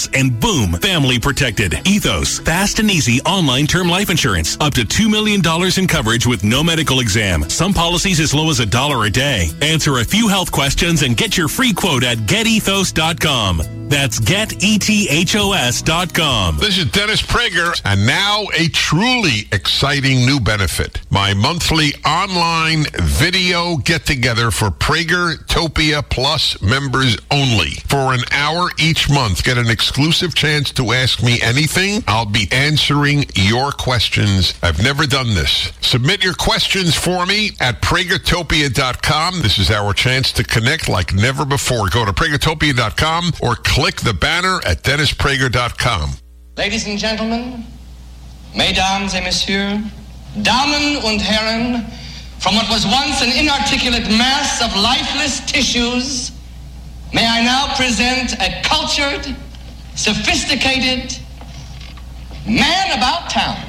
deductibles, and boom, family protected. Ethos, fast and easy online term life insurance. Up to $2 million in coverage with no medical exam. Some policies as low as $1 a day. Answer a few health questions and get your free quote at getethos.com. That's getethos.com. This is Dennis Prager, and now a truly exciting new benefit. My monthly online video get-together for Pragertopia Plus members only. For an hour each month, get an exclusive chance to ask me anything. I'll be answering your questions. I've never done this. Submit your questions for me at Pragertopia.com. This is our chance to connect like never before. Go to Pragertopia.com or click the banner at DennisPrager.com. Ladies and gentlemen, mesdames et messieurs, Damen und Herren, from what was once an inarticulate mass of lifeless tissues, may I now present a cultured, sophisticated man about town.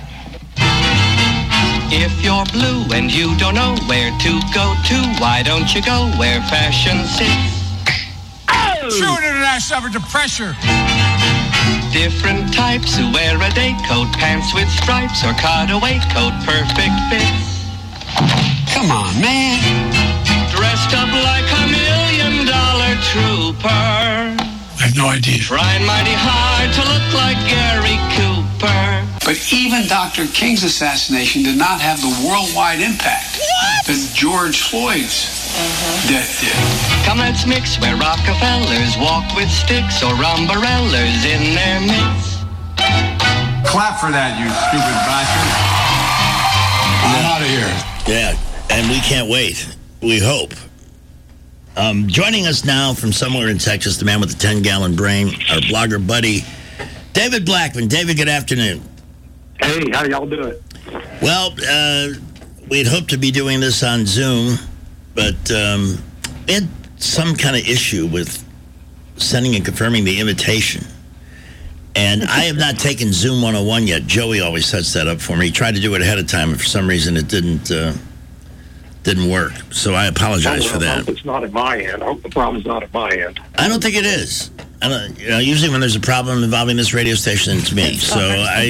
If you're blue and you don't know where to go to, why don't you go where fashion sits? True international average of pressure. Different types who wear a day coat, pants with stripes, or cutaway coat, perfect fits. Come on, man. Dressed up like $1 million trooper. I have no idea. Trying mighty hard to look like Gary Cooper. But even Dr. King's assassination did not have the worldwide impact that George Floyd's death did. Come, let's mix where Rockefellers walk with sticks or umbrellas in their midst. Clap for that, you stupid bastard. I'm out of here. Yeah, and we can't wait. We hope. Joining us now from somewhere in Texas, the man with the 10-gallon brain, our blogger buddy, David Blackman. David, good afternoon. Hey, how y'all doing? Well, we'd hoped to be doing this on Zoom, but we had some kind of issue with sending and confirming the invitation. And I have not taken Zoom 101 yet. Joey always sets that up for me. He tried to do it ahead of time, and for some reason it didn't work. So I apologize for that. I hope it's not at my end. I hope the problem's not at my end. I don't think it is. Usually when there's a problem involving this radio station, it's me. So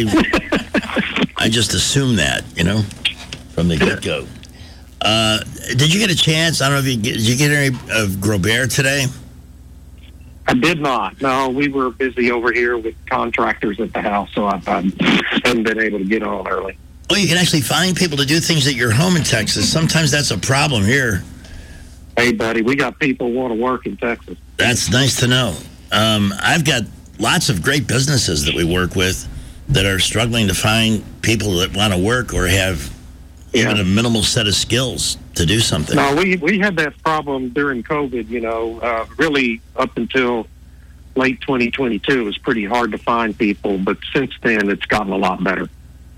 I just assume that, from the get-go. Did you get a chance? I don't know if did you get any of Grobert today? I did not. No, we were busy over here with contractors at the house, so I haven't been able to get on early. Oh, you can actually find people to do things at your home in Texas. Sometimes that's a problem here. Hey, buddy, we got people who want to work in Texas. That's nice to know. I've got lots of great businesses that we work with that are struggling to find people that want to work or have even a minimal set of skills to do something. No, we had that problem during COVID, really up until late 2022. It was pretty hard to find people, but since then it's gotten a lot better.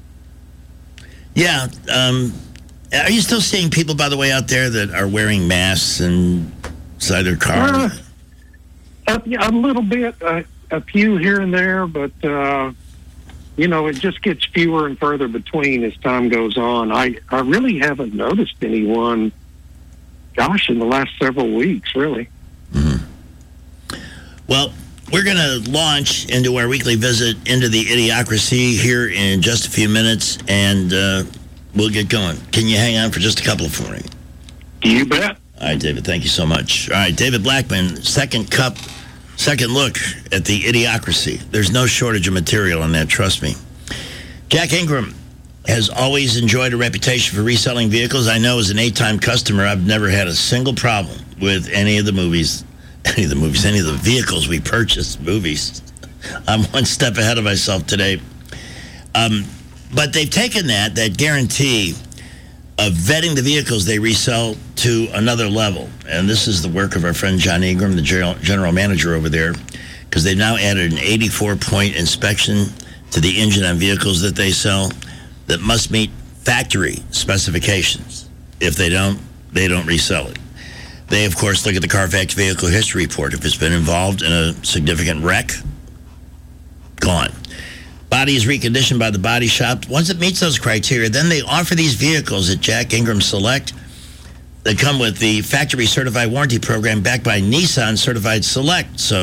Yeah. Are you still seeing people, by the way, out there that are wearing masks inside their car? Yeah, a little bit, a few here and there, but, it just gets fewer and further between as time goes on. I really haven't noticed anyone, in the last several weeks, really. Mm-hmm. Well, we're going to launch into our weekly visit into the Idiocracy here in just a few minutes, and we'll get going. Can you hang on for just a couple for me? You bet. All right, David, thank you so much. All right, David Blackman, second look at the Idiocracy. There's no shortage of material on that, trust me. Jack Ingram has always enjoyed a reputation for reselling vehicles. I know as an 8-time customer, I've never had a single problem with any of the vehicles we purchased, movies. I'm one step ahead of myself today. But they've taken that guarantee of vetting the vehicles they resell to another level. And this is the work of our friend John Ingram, the general manager over there, because they've now added an 84-point inspection to the engine on vehicles that they sell that must meet factory specifications. If they don't resell it. They, of course, look at the Carfax vehicle history report. If it's been involved in a significant wreck, gone. Body is reconditioned by the body shop. Once it meets those criteria, then they offer these vehicles at Jack Ingram Select that come with the factory certified warranty program backed by Nissan Certified Select. So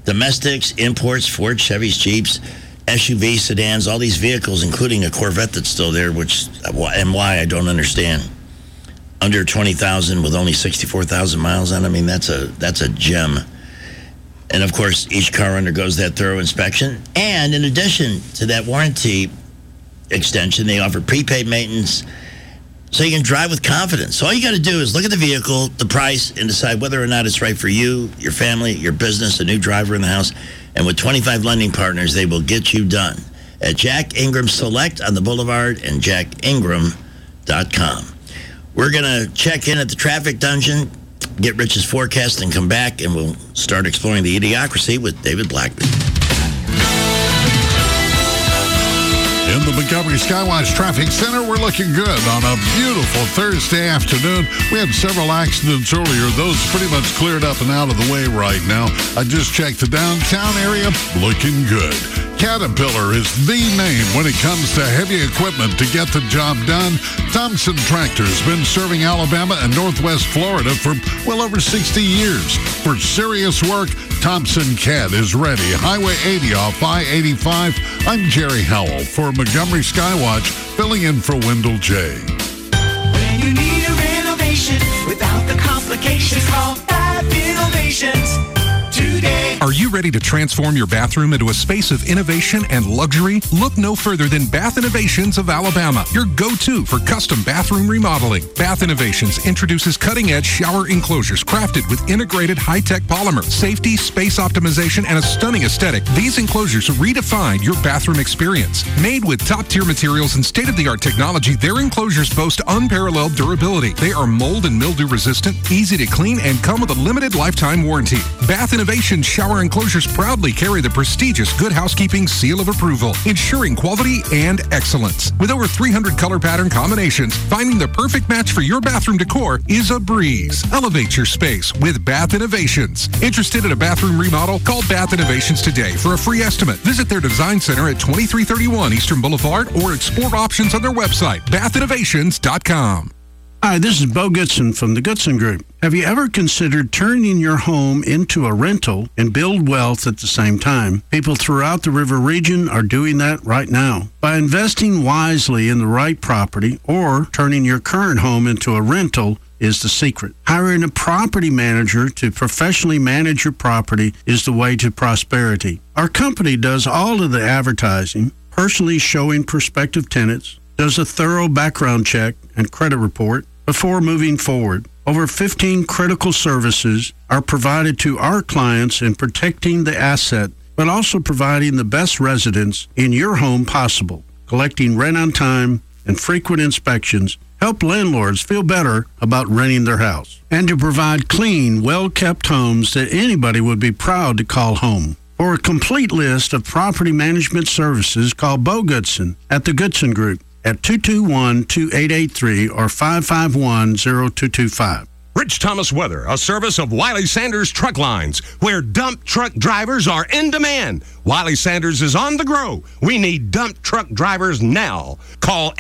Domestics, imports, Ford, Chevys, Jeeps, SUVs, sedans, all these vehicles, including a Corvette that's still there, and why I don't understand. Under 20,000 with only 64,000 miles on it. I mean, that's a gem. And of course, each car undergoes that thorough inspection. And in addition to that warranty extension, they offer prepaid maintenance so you can drive with confidence. So all you got to do is look at the vehicle, the price, and decide whether or not it's right for you, your family, your business, a new driver in the house. And with 25 lending partners, they will get you done at Jack Ingram Select on the Boulevard and jackingram.com. We're going to check in at the traffic dungeon, get Rich's forecast, and come back, and we'll start exploring the idiocracy with David Blackman. In the Montgomery Skywatch Traffic Center, we're looking good on a beautiful Thursday afternoon. We had several accidents earlier. Those pretty much cleared up and out of the way right now. I just checked the downtown area, looking good. Caterpillar is the name when it comes to heavy equipment to get the job done. Thompson Tractor's been serving Alabama and Northwest Florida for well over 60 years. For serious work, Thompson Cat is ready. Highway 80 off I-85. I'm Jerry Howell for Montgomery Skywatch, filling in for Wendell J. When you need a renovation without the complications, call Fab Innovations today. Are you ready to transform your bathroom into a space of innovation and luxury? Look no further than Bath Innovations of Alabama, your go-to for custom bathroom remodeling. Bath Innovations introduces cutting-edge shower enclosures crafted with integrated high-tech polymer, safety, space optimization, and a stunning aesthetic. These enclosures redefine your bathroom experience. Made with top-tier materials and state-of-the-art technology, their enclosures boast unparalleled durability. They are mold and mildew resistant, easy to clean, and come with a limited lifetime warranty. Bath Innovations shower enclosures proudly carry the prestigious Good Housekeeping seal of approval, ensuring quality and excellence. With over 300 color pattern combinations, finding the perfect match for your bathroom decor is a breeze. Elevate your space with Bath Innovations. Interested in a bathroom remodel? Call Bath Innovations today for a free estimate. Visit their design center at 2331 Eastern Boulevard or explore options on their website, bathinnovations.com. Hi, this is Bo Goodson from the Goodson Group. Have you ever considered turning your home into a rental and build wealth at the same time? People throughout the river region are doing that right now. By investing wisely in the right property or turning your current home into a rental is the secret. Hiring a property manager to professionally manage your property is the way to prosperity. Our company does all of the advertising, personally showing prospective tenants, does a thorough background check and credit report before moving forward. Over 15 critical services are provided to our clients in protecting the asset, but also providing the best residence in your home possible. Collecting rent on time and frequent inspections help landlords feel better about renting their house. And to provide clean, well-kept homes that anybody would be proud to call home. For a complete list of property management services, call Bo Goodson at the Goodson Group at 221-2883 or 551-0225. Rich Thomas Weather, a service of Wiley Sanders Truck Lines, where dump truck drivers are in demand. Wiley Sanders is on the grow. We need dump truck drivers now. Call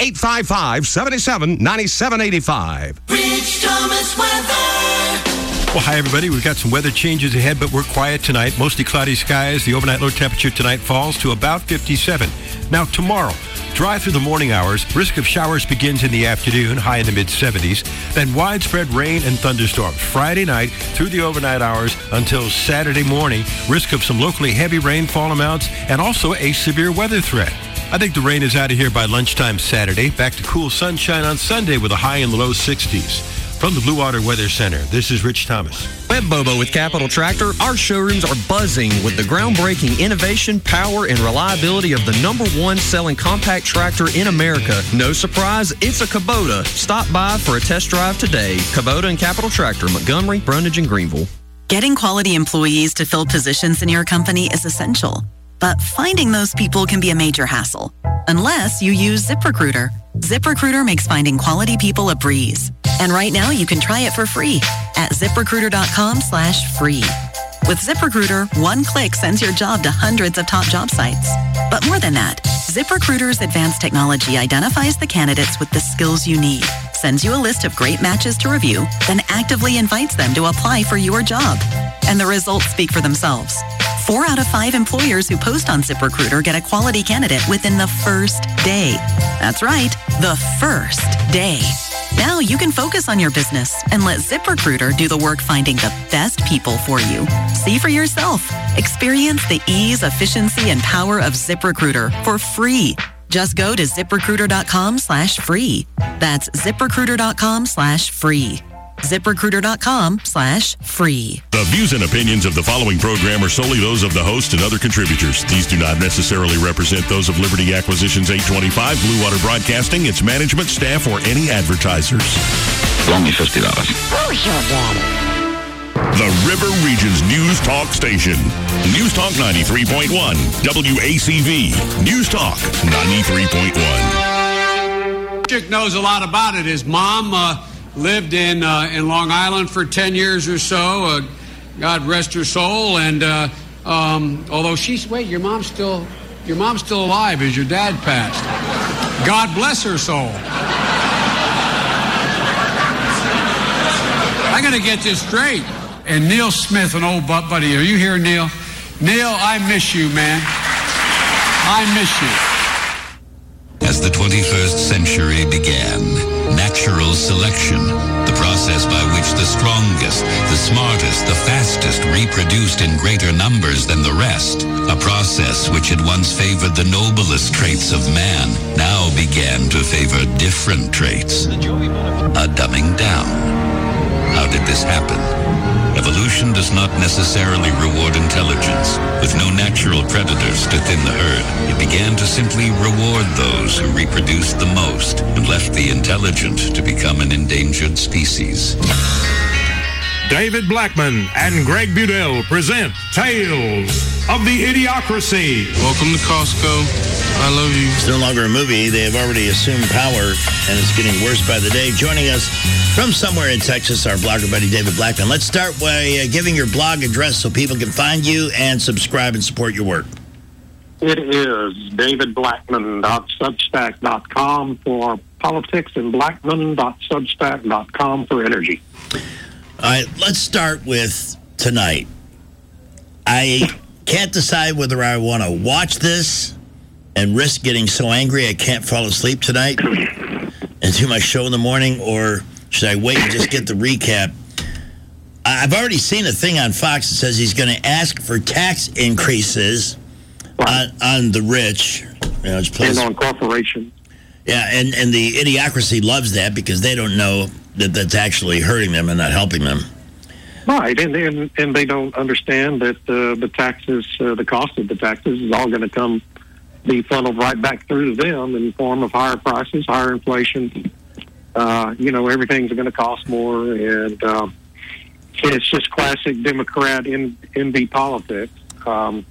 855-77-9785. Rich Thomas Weather. Well, hi, everybody. We've got some weather changes ahead, but we're quiet tonight. Mostly cloudy skies. The overnight low temperature tonight falls to about 57. Now, tomorrow, dry through the morning hours. Risk of showers begins in the afternoon, high in the mid-70s. Then widespread rain and thunderstorms. Friday night through the overnight hours until Saturday morning. Risk of some locally heavy rainfall amounts and also a severe weather threat. I think the rain is out of here by lunchtime Saturday. Back to cool sunshine on Sunday with a high in the low 60s. From the Blue Water Weather Center, this is Rich Thomas. Web Bobo with Capital Tractor. Our showrooms are buzzing with the groundbreaking innovation, power, and reliability of the #1 selling compact tractor in America. No surprise, it's a Kubota. Stop by for a test drive today. Kubota and Capital Tractor, Montgomery, Brundage, and Greenville. Getting quality employees to fill positions in your company is essential, but finding those people can be a major hassle, unless you use ZipRecruiter. ZipRecruiter makes finding quality people a breeze. And right now you can try it for free at ZipRecruiter.com/free. With ZipRecruiter, one click sends your job to hundreds of top job sites. But more than that, ZipRecruiter's advanced technology identifies the candidates with the skills you need, sends you a list of great matches to review, then actively invites them to apply for your job. And the results speak for themselves. 4 out of 5 employers who post on ZipRecruiter get a quality candidate within the first day. That's right, the first day. Now you can focus on your business and let ZipRecruiter do the work finding the best people for you. See for yourself. Experience the ease, efficiency, and power of ZipRecruiter for free. Just go to ZipRecruiter.com/free. That's ZipRecruiter.com/free. ZipRecruiter.com/free. The views and opinions of the following program are solely those of the host and other contributors. These do not necessarily represent those of Liberty Acquisitions 825, Blue Water Broadcasting, its management, staff, or any advertisers. Only $50. Who's your daddy? The River Region's News Talk Station. News Talk 93.1. WACV. News Talk 93.1. Chick knows a lot about it. His mom lived in Long Island for 10 years or so. God rest her soul. And although your mom's still alive as your dad passed. God bless her soul. I got to get this straight. And Neil Smith, an old buddy. Are you here, Neil? Neil, I miss you, man. I miss you. As the 21st century began, natural selection, the process by which the strongest, the smartest, the fastest reproduced in greater numbers than the rest, a process which had once favored the noblest traits of man, now began to favor different traits. A dumbing down. How did this happen? Evolution does not necessarily reward intelligence. With no natural predators to thin the herd, it began to simply reward those who reproduced the most and left the intelligent to become an endangered species. David Blackman and Greg Budell present Tales of the Idiocracy. Welcome to Costco. I love you. It's no longer a movie. They have already assumed power, and it's getting worse by the day. Joining us from somewhere in Texas, our blogger buddy, David Blackman. Let's start by giving your blog address so people can find you and subscribe and support your work. It is davidblackman.substack.com for politics and blackman.substack.com for energy. All right, let's start with tonight. I can't decide whether I want to watch this and risk getting so angry I can't fall asleep tonight and do my show in the morning, or should I wait and just get the recap? I've already seen a thing on Fox that says he's going to ask for tax increases on the rich. And on corporations. Yeah, and the Idiocracy loves that because they don't know that that's actually hurting them and not helping them. Right, and they don't understand that the taxes, the cost of the taxes is all going to be funneled right back through to them in the form of higher prices, higher inflation. Everything's going to cost more, and it's just classic Democrat envy politics. He'll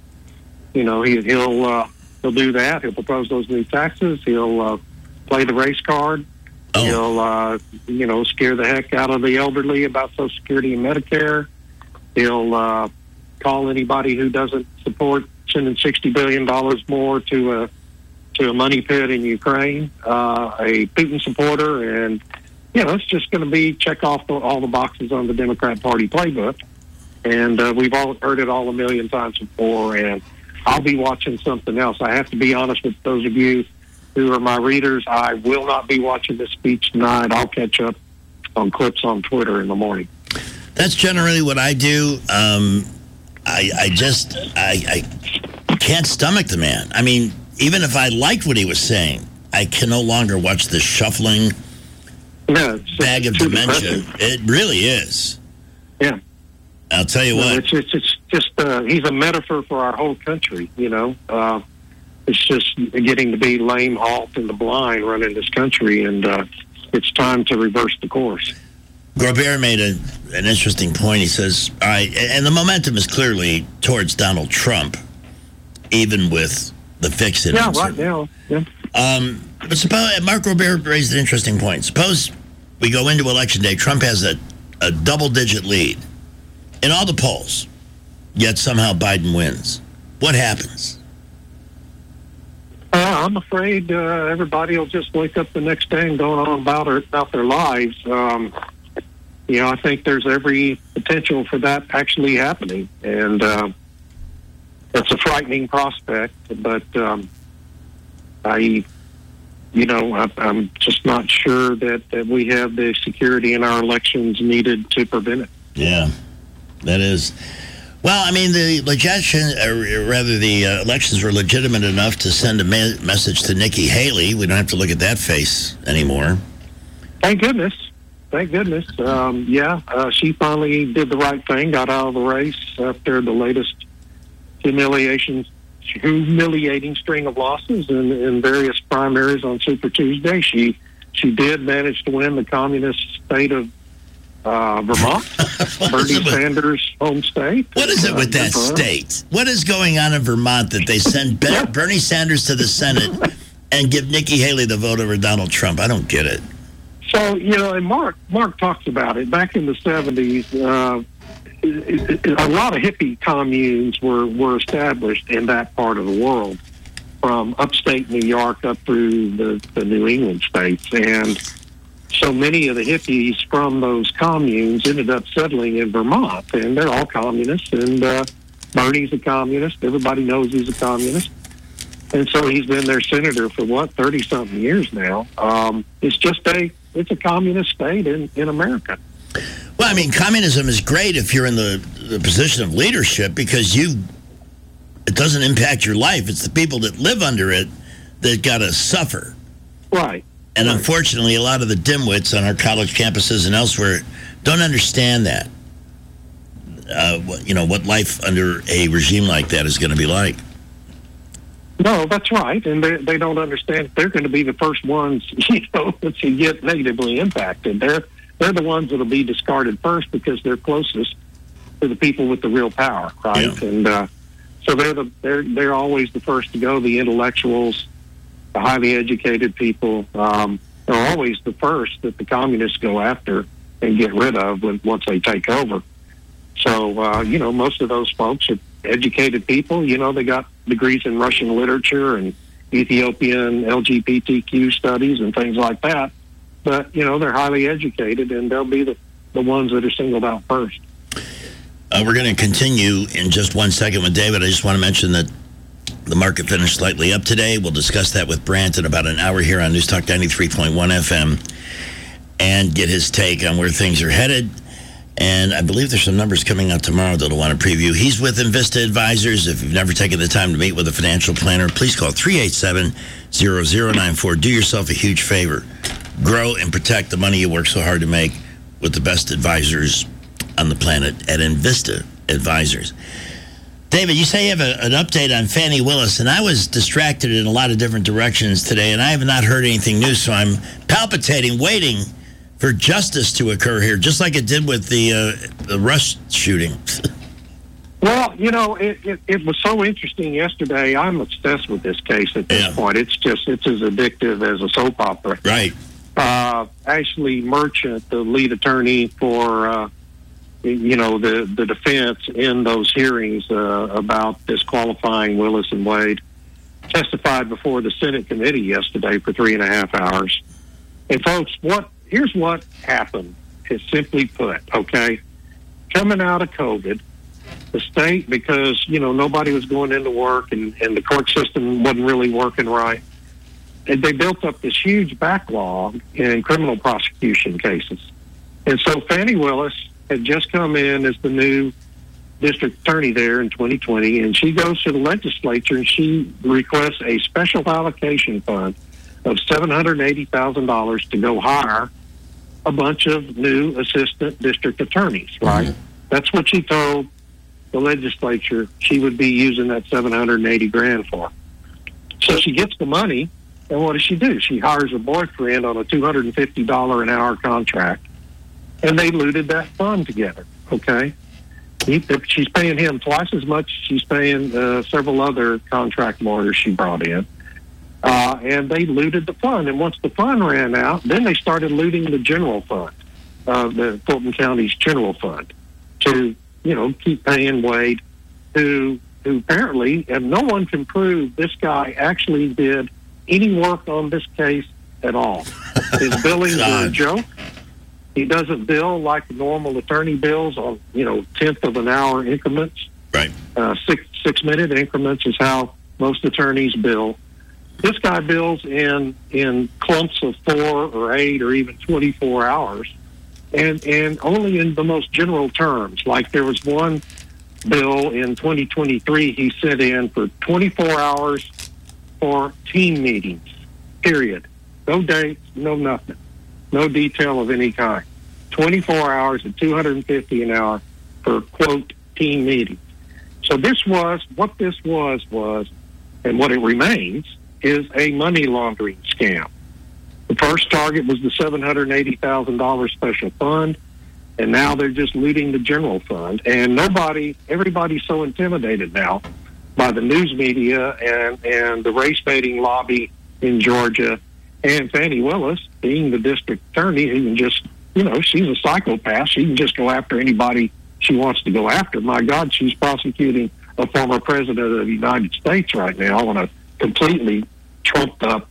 do that. He'll propose those new taxes. He'll play the race card. He'll, scare the heck out of the elderly about Social Security and Medicare. He'll call anybody who doesn't support sending $60 billion more to a money pit in Ukraine, a Putin supporter, and it's just going to be check off all the boxes on the Democrat Party playbook. And we've all heard it all a million times before, and I'll be watching something else. I have to be honest with those of you who are my readers. I will not be watching this speech tonight. I'll catch up on clips on Twitter in the morning. That's generally what I do. I can't stomach the man. I mean, even if I liked what he was saying, I can no longer watch this shuffling bag of dementia. Depressing. It really is. Yeah. I'll tell you what. It's just he's a metaphor for our whole country, It's just getting to be lame, halt, and the blind running this country, and it's time to reverse the course. Grobert made an interesting point. He says, all right, and the momentum is clearly towards Donald Trump, even with the fix-it. Yeah, right now. Yeah. But suppose, Mark Grobert raised an interesting point. Suppose we go into Election Day, Trump has a double-digit lead in all the polls, yet somehow Biden wins. What happens? I'm afraid everybody will just wake up the next day and go on about their lives. I think there's every potential for that actually happening. And, it's a frightening prospect. But I'm just not sure that we have the security in our elections needed to prevent it. Yeah, that is. Well, I mean, the elections were legitimate enough to send a message to Nikki Haley. We don't have to look at that face anymore. Thank goodness. She finally did the right thing, got out of the race after the latest humiliating string of losses in various primaries on Super Tuesday. She did manage to win the communist state of Vermont, Bernie Sanders' home state. What is it with that state? What is going on in Vermont that they send Bernie Sanders to the Senate and give Nikki Haley the vote over Donald Trump? I don't get it. So, and Mark talks about it. Back in the 70s, a lot of hippie communes were established in that part of the world, from upstate New York up through the New England states. And so many of the hippies from those communes ended up settling in Vermont, and they're all communists. And Bernie's a communist. Everybody knows he's a communist. And so he's been their senator for, 30-something years now. It's a communist state in America. Well, I mean, communism is great if you're in the position of leadership, because it doesn't impact your life. It's the people that live under it that got to suffer. Right. And unfortunately, a lot of the dimwits on our college campuses and elsewhere don't understand that. What life under a regime like that is going to be like. No, that's right, and they don't understand. They're going to be the first ones, to get negatively impacted. They're the ones that'll be discarded first because they're closest to the people with the real power, right? Yeah. And so they're always the first to go. The intellectuals, the highly educated people, are always the first that the communists go after and get rid of once they take over. So most of those folks are educated people. They got degrees in Russian literature and Ethiopian LGBTQ studies and things like that. But, they're highly educated, and they'll be the ones that are singled out first. We're going to continue in just 1 second with David. I just want to mention that the market finished slightly up today. We'll discuss that with Brant in about an hour here on News Talk 93.1 FM and get his take on where things are headed. And I believe there's some numbers coming out tomorrow that I'll want to preview. He's with Invista Advisors. If you've never taken the time to meet with a financial planner, please call 387-0094. Do yourself a huge favor. Grow and protect the money you work so hard to make with the best advisors on the planet at Invista Advisors. David, you say you have an update on Fani Willis, and I was distracted in a lot of different directions today, and I have not heard anything new, so I'm palpitating, waiting for justice to occur here, just like it did with the Rush shooting. Well, it was so interesting yesterday. I'm obsessed with this case at this point. It's as addictive as a soap opera. Right. Ashley Merchant, the lead attorney for, the defense in those hearings about disqualifying Willis and Wade, testified before the Senate committee yesterday for 3.5 hours. And folks, here's what happened, is simply put, okay? Coming out of COVID, the state, because, nobody was going into work and the court system wasn't really working right, and they built up this huge backlog in criminal prosecution cases. And so Fani Willis had just come in as the new district attorney there in 2020, and she goes to the legislature and she requests a special allocation fund of $780,000 to go hire a bunch of new assistant district attorneys, right? Mm-hmm. That's what she told the legislature she would be using that $780,000 for. So she gets the money, and what does she do? She hires a boyfriend on a $250 an hour contract, and they looted that fund together, okay? She's paying him twice as much as she's paying several other contract lawyers she brought in. And they looted the fund. And once the fund ran out, then they started looting the general fund, the Fulton County's general fund, to, keep paying Wade, who apparently, and no one can prove this guy actually did any work on this case at all. His billings are a joke. He doesn't bill like normal attorney bills on, 10th of an hour increments. Right. 6-minute increments is how most attorneys bill. This guy bills in clumps of 4 or 8 or even 24 hours, and only in the most general terms. Like there was one bill in 2023 he sent in for 24 hours for team meetings, period. No dates, no nothing, no detail of any kind. 24 hours at $250 an hour for, quote, team meetings. So what this was, and what it remains, is a money laundering scam. The first target was the $780,000 special fund, and now they're just looting the general fund. And everybody's so intimidated now by the news media and the race baiting lobby in Georgia, and Fannie Willis being the district attorney who can just, she's a psychopath. She can just go after anybody she wants to go after. My God, she's prosecuting a former president of the United States right now on a completely trumped up,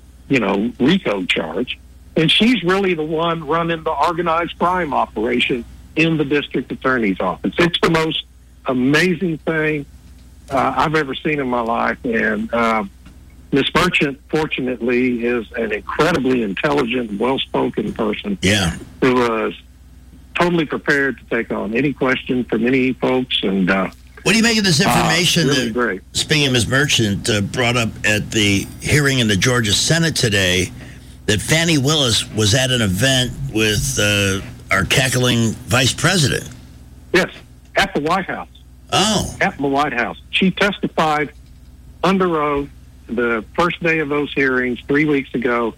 RICO charge. And she's really the one running the organized crime operation in the district attorney's office. It's the most amazing thing I've ever seen in my life. And Miss Merchant, fortunately, is an incredibly intelligent, well-spoken person. Yeah. Who was totally prepared to take on any question from any folks. And what do you make of this information really that, great. Speaking of Ms. Merchant, brought up at the hearing in the Georgia Senate today, that Fannie Willis was at an event with our cackling vice president? Yes, at the White House. Oh. At the White House. She testified under oath the first day of those hearings 3 weeks ago,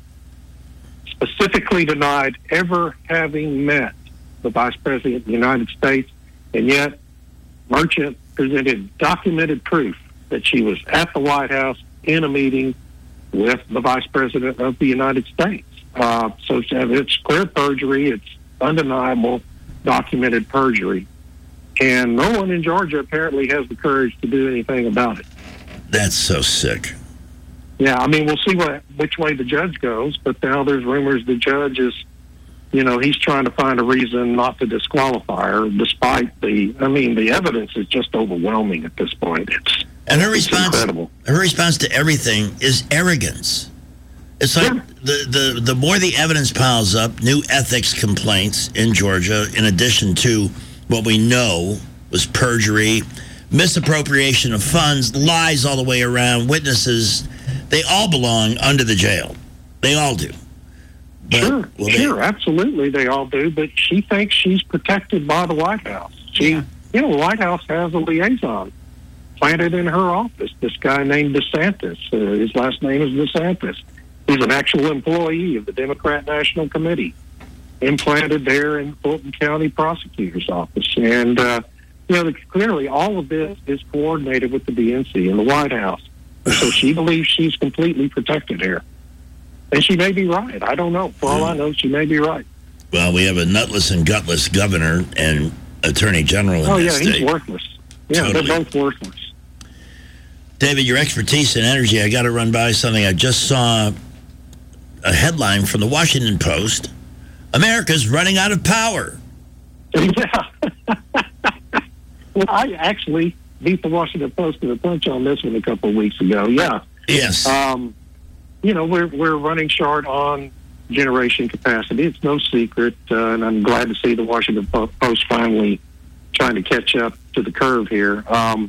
specifically denied ever having met the Vice President of the United States, and yet Merchant presented documented proof that she was at the White House in a meeting with the Vice President of the United States. So it's clear perjury. It's undeniable, documented perjury. And no one in Georgia apparently has the courage to do anything about it. That's so sick. Yeah, I mean, we'll see which way the judge goes, but now there's rumors the judge is, he's trying to find a reason not to disqualify her, despite the evidence is just overwhelming at this point. And her response, incredible. Her response to everything is arrogance. It's like the more the evidence piles up, new ethics complaints in Georgia, in addition to what we know was perjury, misappropriation of funds, lies all the way around, witnesses, they all belong under the jail. They all do. But, Sure, absolutely, they all do. But she thinks she's protected by the White House. The White House has a liaison planted in her office. This guy named DeSantis. His last name is DeSantis. He's an actual employee of the Democrat National Committee, implanted there in the Fulton County Prosecutor's Office. And clearly, all of this is coordinated with the DNC and the White House. So she believes she's completely protected here. And she may be right. I don't know. For all I know, she may be right. Well, we have a nutless and gutless governor and attorney general in this state. He's worthless. Yeah, Totally. They're both worthless. David, your expertise in energy, I got to run by something. I just saw a headline from the Washington Post. America's running out of power. Yeah. Well, I actually beat the Washington Post to the punch on this one a couple of weeks ago. Yeah. Yes. We're running short on generation capacity. It's no secret, and I'm glad to see the Washington Post finally trying to catch up to the curve here. And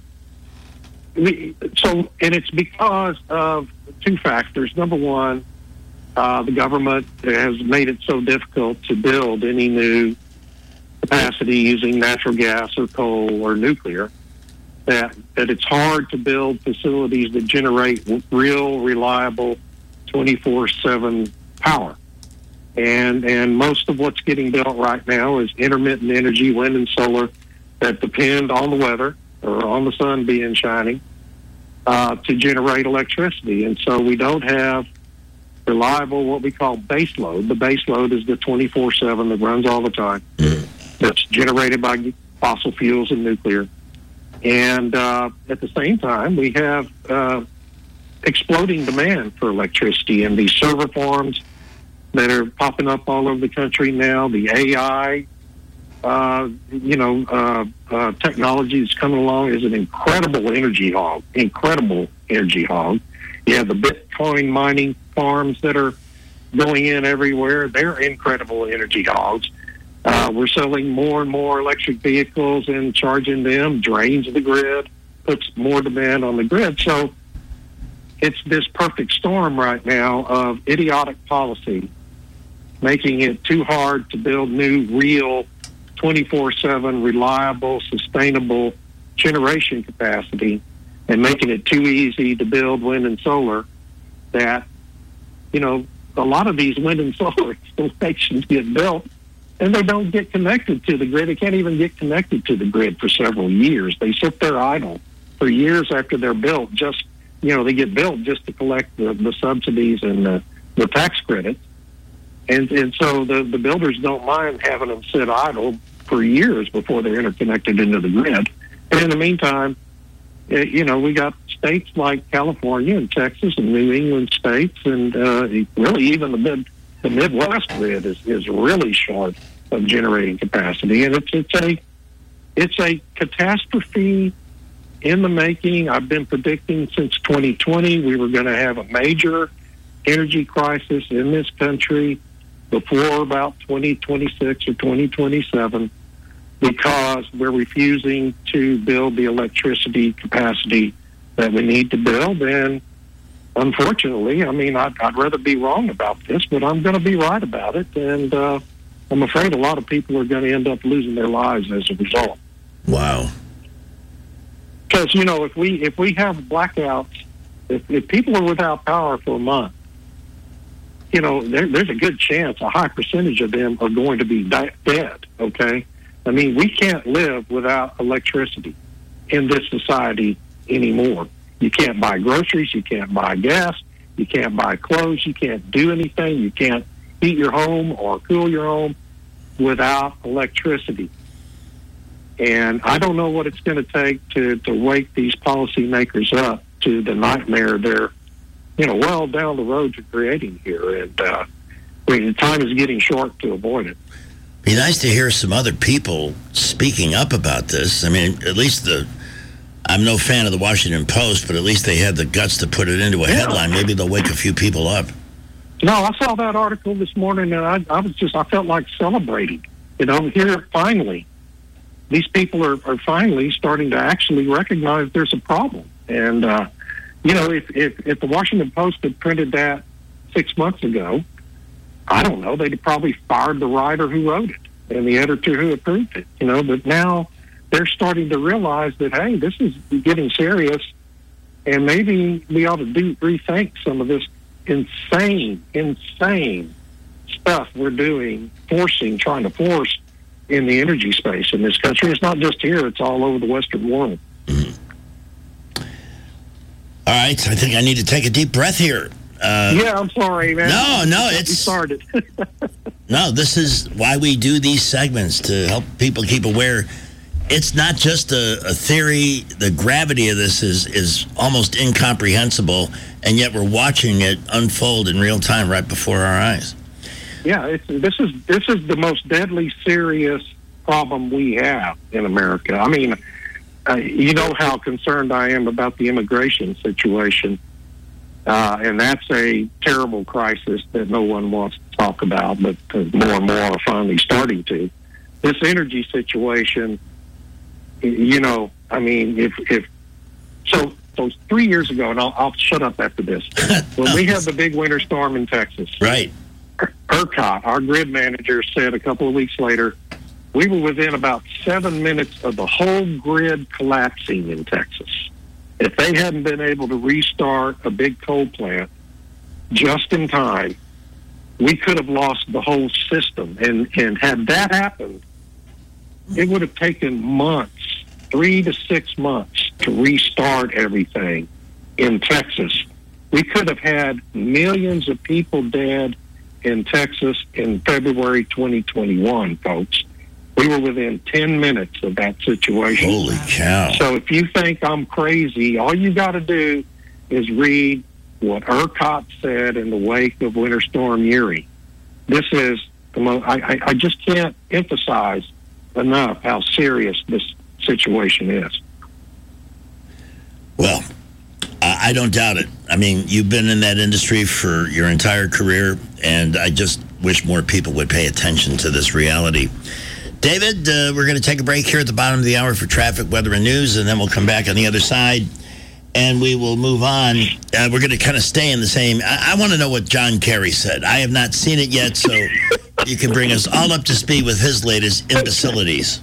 it's because of two factors. Number one, the government has made it so difficult to build any new capacity using natural gas or coal or nuclear that it's hard to build facilities that generate real, reliable 24/7 power. And most of what's getting built right now is intermittent energy, wind and solar, that depend on the weather or on the sun being shining to generate electricity. And so we don't have reliable, what we call base load. The base load is the 24/7 that runs all the time. That's generated by fossil fuels and nuclear. And at the same time, we have exploding demand for electricity, and these server farms that are popping up all over the country now, the AI technology that's coming along is an incredible energy hog. You have the Bitcoin mining farms that are going in everywhere. They're incredible energy hogs. We're selling more and more electric vehicles and charging them, drains the grid, puts more demand on the grid. So it's this perfect storm right now of idiotic policy, making it too hard to build new, real, 24/7, reliable, sustainable generation capacity, and making it too easy to build wind and solar that, a lot of these wind and solar installations get built and they don't get connected to the grid. They can't even get connected to the grid for several years. They sit there idle for years after they're built. They get built just to collect the subsidies and the tax credits. And so the builders don't mind having them sit idle for years before they're interconnected into the grid. And in the meantime, we got states like California and Texas and New England states, and really even the Midwest grid is really short of generating capacity, and it's a catastrophe in the making. I've been predicting since 2020 we were going to have a major energy crisis in this country before about 2026 or 2027 because we're refusing to build the electricity capacity that we need to build. And unfortunately, I'd rather be wrong about this, but I'm going to be right about it. And I'm afraid a lot of people are going to end up losing their lives as a result. Wow. Because, if we have blackouts, if people are without power for a month, there's a good chance, a high percentage of them are going to be dead, okay? We can't live without electricity in this society anymore. You can't buy groceries, you can't buy gas, you can't buy clothes, you can't do anything, you can't heat your home or cool your home without electricity. And I don't know what it's going to take to wake these policymakers up to the nightmare they're, well down the road to creating here. And the time is getting short to avoid it. Be nice to hear some other people speaking up about this. At least I'm no fan of the Washington Post, but at least they had the guts to put it into a headline. Maybe they'll wake a few people up. No, I saw that article this morning, and I felt like celebrating. Here, finally, these people are finally starting to actually recognize there's a problem. And, if the Washington Post had printed that 6 months ago, I don't know, they'd probably fired the writer who wrote it and the editor who approved it, but now they're starting to realize that, hey, this is getting serious, and maybe we ought to rethink some of this insane stuff we're doing, trying to force in the energy space in this country. It's not just here, it's all over the Western world. All right, I think I need to take a deep breath here. I'm sorry, man. No, it's started. No, this is why we do these segments, to help people keep aware. It's not just a theory. The gravity of this is almost incomprehensible, and yet we're watching it unfold in real time right before our eyes. Yeah, this is the most deadly serious problem we have in America. You know how concerned I am about the immigration situation. And that's a terrible crisis that no one wants to talk about, but more and more are finally starting to. This energy situation, so 3 years ago, and I'll shut up after this. When we had the big winter storm in Texas, right? ERCOT, our grid manager, said a couple of weeks later, we were within about 7 minutes of the whole grid collapsing in Texas. If they hadn't been able to restart a big coal plant just in time, we could have lost the whole system. And had that happened, it would have taken months, 3 to 6 months, to restart everything in Texas. We could have had millions of people dead in Texas in February 2021, folks. We were within 10 minutes of that situation. Holy cow. So if you think I'm crazy, all you got to do is read what ERCOT said in the wake of Winter Storm Uri. This is the most, I just can't emphasize enough how serious this situation is. Well, I don't doubt it. I mean, you've been in that industry for your entire career, and I just wish more people would pay attention to this reality. David, we're going to take a break here at the bottom of the hour for traffic, weather, and news, and then we'll come back on the other side, and we will move on. We're going to kind of stay in the same... I want to know what John Kerry said. I have not seen it yet, so you can bring us all up to speed with his latest imbecilities.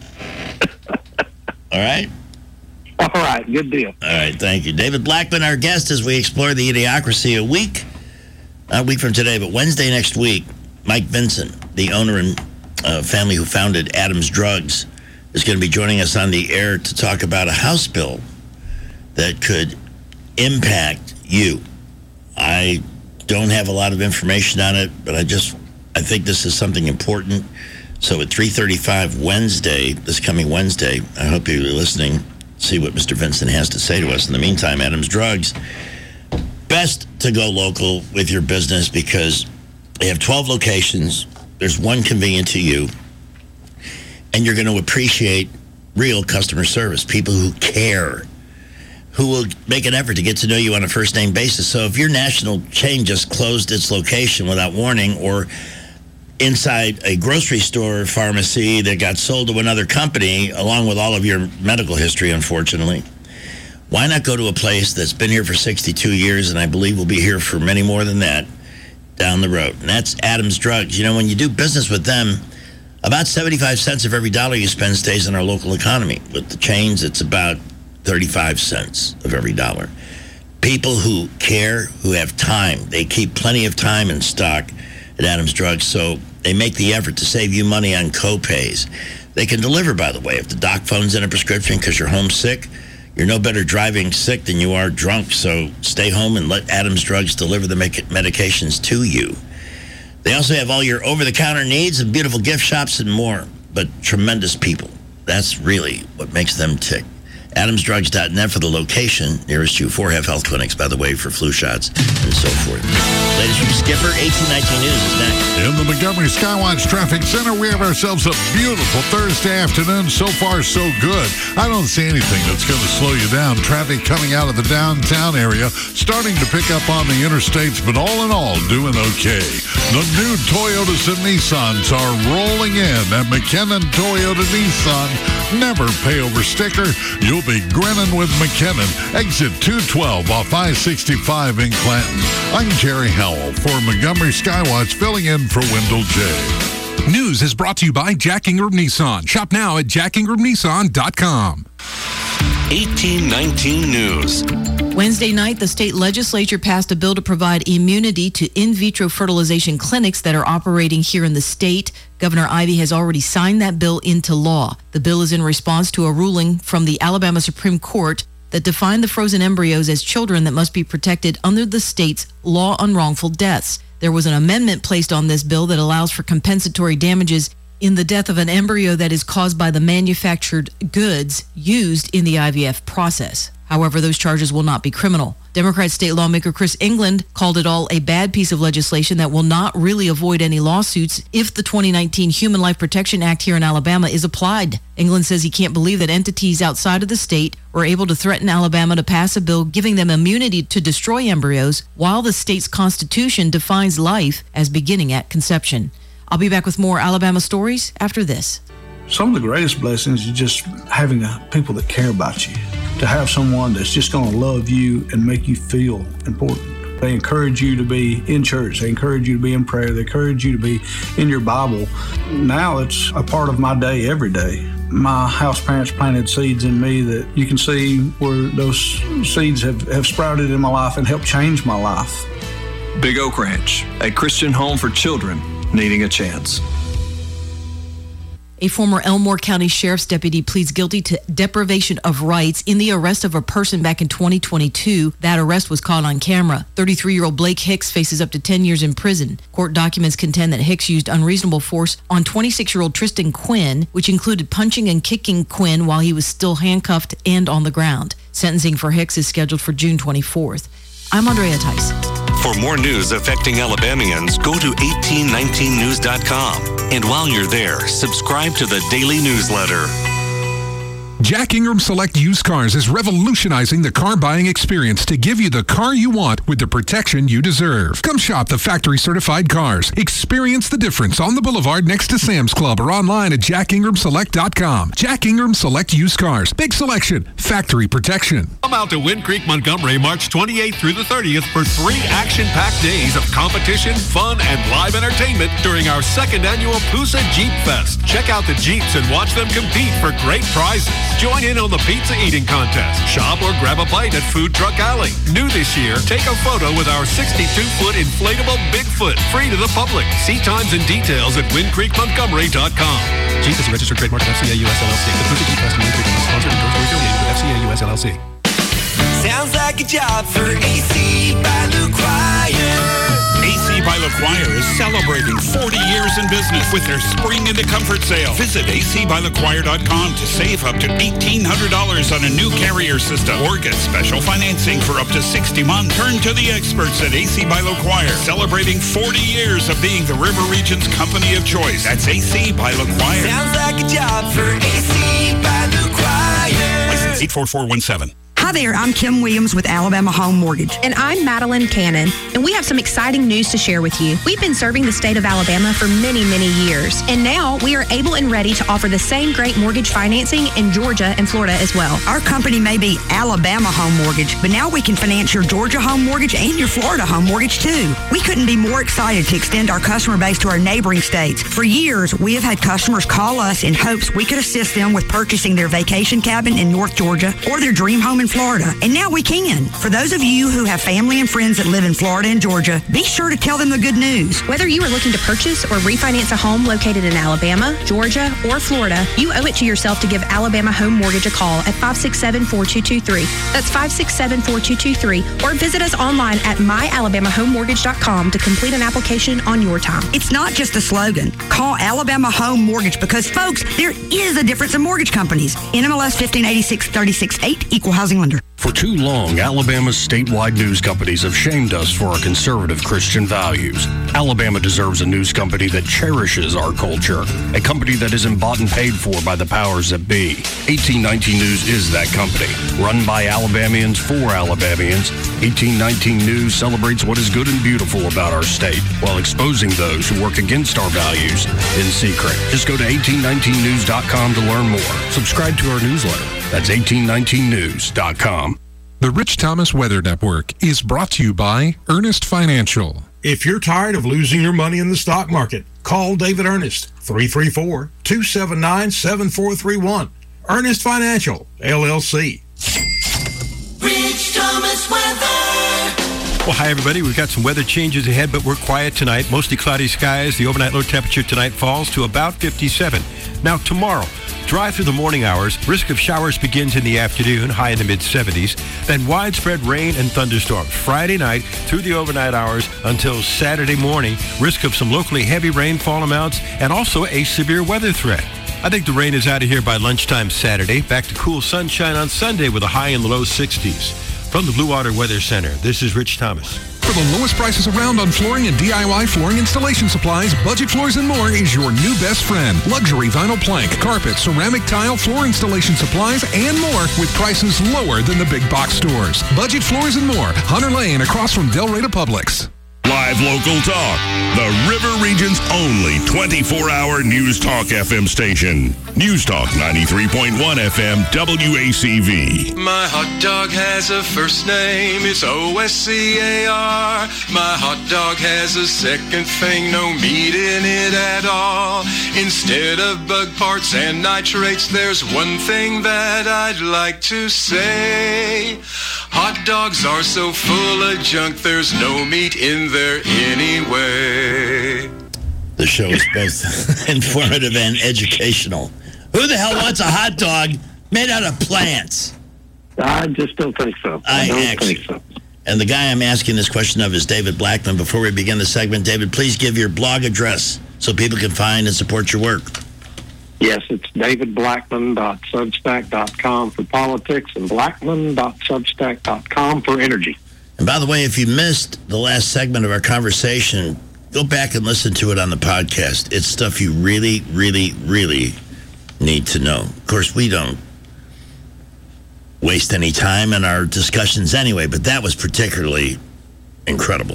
All right? All right, good deal. All right, thank you. David Blackman, our guest, as we explore the Idiocracy a week from today, but Wednesday next week, Mike Vincent, the owner and family who founded Adams Drugs, is going to be joining us on the air to talk about a House bill that could impact you. I don't have a lot of information on it, but I think this is something important. So at 3:35 Wednesday, this coming Wednesday, I hope you're listening. See what Mr. Vincent has to say to us. In the meantime, Adams Drugs, best to go local with your business because they have 12 locations. There's one convenient to you, and you're going to appreciate real customer service, people who care, who will make an effort to get to know you on a first-name basis. So if your national chain just closed its location without warning, or inside a grocery store or pharmacy that got sold to another company, along with all of your medical history, unfortunately, why not go to a place that's been here for 62 years, and I believe will be here for many more than that, down the road? And that's Adams Drugs. You know, when you do business with them, about 75 cents of every dollar you spend stays in our local economy. With the chains, it's about 35 cents of every dollar. People who care, who have time, they keep plenty of time in stock at Adams Drugs, so they make the effort to save you money on co-pays. They can deliver, by the way. If the doc phones in a prescription because you're homesick, you're no better driving sick than you are drunk, so stay home and let Adams Drugs deliver the medications to you. They also have all your over-the-counter needs and beautiful gift shops and more, but tremendous people. That's really what makes them tick. AdamsDrugs.net for the location nearest you. 4 have health clinics, by the way, for flu shots and so forth. Ladies from Skipper, 1819 News is next. In the Montgomery Skywatch Traffic Center, we have ourselves a beautiful Thursday afternoon. So far, so good. I don't see anything that's going to slow you down. Traffic coming out of the downtown area, starting to pick up on the interstates, but all in all, doing okay. The new Toyotas and Nissans are rolling in at McKinnon Toyota Nissan. Never pay over sticker. You'll be grinning with McKinnon. Exit 212 off I-65 in Clanton. I'm Jerry Howell for Montgomery Skywatch, filling in for Wendell J. News is brought to you by Jack Ingram Nissan. Shop now at jackingramnissan.com. 1819 News. Wednesday night, the state legislature passed a bill to provide immunity to in vitro fertilization clinics that are operating here in the state. Governor Ivey has already signed that bill into law. The bill is in response to a ruling from the Alabama Supreme Court that defined the frozen embryos as children that must be protected under the state's law on wrongful deaths. There was an amendment placed on this bill that allows for compensatory damages in the death of an embryo that is caused by the manufactured goods used in the IVF process. However, those charges will not be criminal. Democrat state lawmaker Chris England called it all a bad piece of legislation that will not really avoid any lawsuits if the 2019 Human Life Protection Act here in Alabama is applied. England says he can't believe that entities outside of the state were able to threaten Alabama to pass a bill giving them immunity to destroy embryos while the state's constitution defines life as beginning at conception. I'll be back with more Alabama stories after this. Some of the greatest blessings is just having people that care about you, to have someone that's just going to love you and make you feel important. They encourage you to be in church. They encourage you to be in prayer. They encourage you to be in your Bible. Now it's a part of my day every day. My house parents planted seeds in me that you can see where those seeds have sprouted in my life and helped change my life. Big Oak Ranch, a Christian home for children needing a chance. A former Elmore County Sheriff's deputy pleads guilty to deprivation of rights in the arrest of a person back in 2022. That arrest was caught on camera. 33-year-old Blake Hicks faces up to 10 years in prison. Court documents contend that Hicks used unreasonable force on 26-year-old Tristan Quinn, which included punching and kicking Quinn while he was still handcuffed and on the ground. Sentencing for Hicks is scheduled for June 24th. I'm Andrea Tice. For more news affecting Alabamians, go to 1819news.com. And while you're there, subscribe to the daily newsletter. Jack Ingram Select Used Cars is revolutionizing the car buying experience to give you the car you want with the protection you deserve. Come shop the factory-certified cars. Experience the difference on the boulevard next to Sam's Club or online at jackingramselect.com. Jack Ingram Select Used Cars. Big selection. Factory protection. Come out to Wind Creek, Montgomery, March 28th through the 30th for 3 action-packed days of competition, fun, and live entertainment during our 2nd annual Poosa Jeep Fest. Check out the Jeeps and watch them compete for great prizes. Join in on the pizza eating contest. Shop or grab a bite at Food Truck Alley. New this year, take a photo with our 62-foot inflatable Bigfoot, free to the public. See times and details at windcreekmontgomery.com. Jeep is a registered trademark of FCA US LLC. The Poosa Jeep Fest in Wind Creek is sponsored and endorsed or affiliated with FCA US LLC. Sounds like a job for AC by LaQuire. AC by LaQuire is celebrating 40 years in business with their Spring into Comfort sale. Visit acbylaquire.com to save up to $1,800 on a new carrier system or get special financing for up to 60 months. Turn to the experts at AC by LaQuire, celebrating 40 years of being the River Region's company of choice. That's AC by LaQuire. Sounds like a job for AC by LaQuire. License 84417. Hi there, I'm Kim Williams with Alabama Home Mortgage. And I'm Madeline Cannon, and we have some exciting news to share with you. We've been serving the state of Alabama for many, many years, and now we are able and ready to offer the same great mortgage financing in Georgia and Florida as well. Our company may be Alabama Home Mortgage, but now we can finance your Georgia home mortgage and your Florida home mortgage too. We couldn't be more excited to extend our customer base to our neighboring states. For years, we have had customers call us in hopes we could assist them with purchasing their vacation cabin in North Georgia or their dream home in Florida. And now we can. For those of you who have family and friends that live in Florida and Georgia, be sure to tell them the good news. Whether you are looking to purchase or refinance a home located in Alabama, Georgia, or Florida, you owe it to yourself to give Alabama Home Mortgage a call at 567-4223. That's 567-4223. Or visit us online at myalabamahomemortgage.com to complete an application on your time. It's not just a slogan. Call Alabama Home Mortgage because, folks, there is a difference in mortgage companies. NMLS 1586-36-8, Equal Housing Lender. For too long, Alabama's statewide news companies have shamed us for our conservative Christian values. Alabama deserves a news company that cherishes our culture, a company that isn't bought and paid for by the powers that be. 1819 News is that company. Run by Alabamians for Alabamians, 1819 News celebrates what is good and beautiful about our state while exposing those who work against our values in secret. Just go to 1819news.com to learn more. Subscribe to our newsletter. That's 1819news.com. The Rich Thomas Weather Network is brought to you by Earnest Financial. If you're tired of losing your money in the stock market, call David Earnest, 334-279-7431. Earnest Financial, LLC. Rich Thomas Weather. Well, hi, everybody. We've got some weather changes ahead, but we're quiet tonight. Mostly cloudy skies. The overnight low temperature tonight falls to about 57. Now, tomorrow, dry through the morning hours. Risk of showers begins in the afternoon, high in the mid-70s. Then widespread rain and thunderstorms. Friday night through the overnight hours until Saturday morning. Risk of some locally heavy rainfall amounts and also a severe weather threat. I think the rain is out of here by lunchtime Saturday. Back to cool sunshine on Sunday with a high in the low 60s. From the Blue Water Weather Center, this is Rich Thomas. For the lowest prices around on flooring and DIY flooring installation supplies, Budget Floors & More is your new best friend. Luxury vinyl plank, carpet, ceramic tile, floor installation supplies, and more with prices lower than the big box stores. Budget Floors & More, Hunter Lane across from Del Rey to Publix. Live local talk. The River Region's only 24-hour News Talk FM station. News Talk 93.1 FM WACV. My hot dog has a first name, it's OSCAR. My hot dog has a second thing, no meat in it at all. Instead of bug parts and nitrates, there's one thing that I'd like to say. Hot dogs are so full of junk, there's no meat in there anyway. The show is both informative and educational. Who the hell wants a hot dog made out of plants? I just don't think so. I don't think so. And the guy I'm asking this question of is David Blackman. Before we begin the segment, David, please give your blog address so people can find and support your work. Yes, it's davidblackman.substack.com for politics and blackman.substack.com for energy. And by the way, if you missed the last segment of our conversation, go back and listen to it on the podcast. It's stuff you really, really, really need to know. Of course, we don't waste any time in our discussions anyway, but that was particularly incredible.